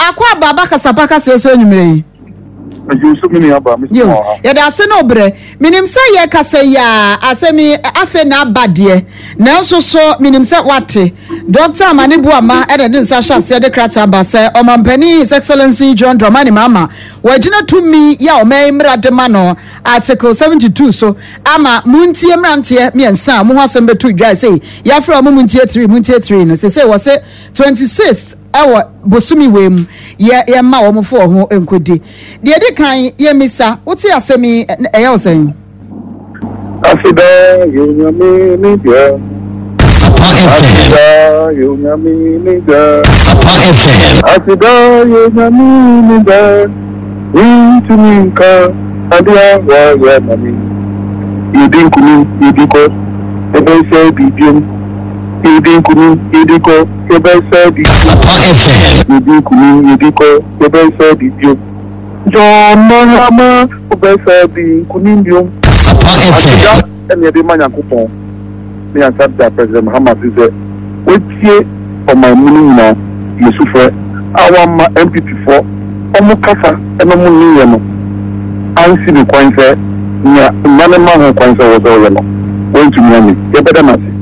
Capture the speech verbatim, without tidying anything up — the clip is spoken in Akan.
akwa baba kasapa kasa so nyumre you so many aba me yo ya da se no bre minim se ye kasa ya asemi afe na abade na nso so minim se wate doctor amane buama e de nsa hase de krata ba se omampani his excellency John Dramani Mahama wagina tumi ya omemra de ma no article seventy-two so ama muntie mrantie miensa mo ho asem betu dwa say ya fra mo muntie three muntie three no say say wo say twenty-sixth ewo bosumi wem ye ye ma wo mfo ho enkodi de de kan ye misa uti asemi eya osan afida yo nyame ni dia afida yo nyame ni dia afida yo nyame ni dia intuminka adia wa ya mami idinkuni idiko ebe se bidium idinkuni idiko ebe se di idinkuni idiko ebe se bidium jo mahama ebe se bi kunimbium afida ene de manya kupon ni ansabda president Mahama say wetie o my muni na yesufre awama M P P for omo kasa eno mu ni ye no ansi ni kwan se nya nane ma ho kwan se wo so ye no won tumi ani ye beda na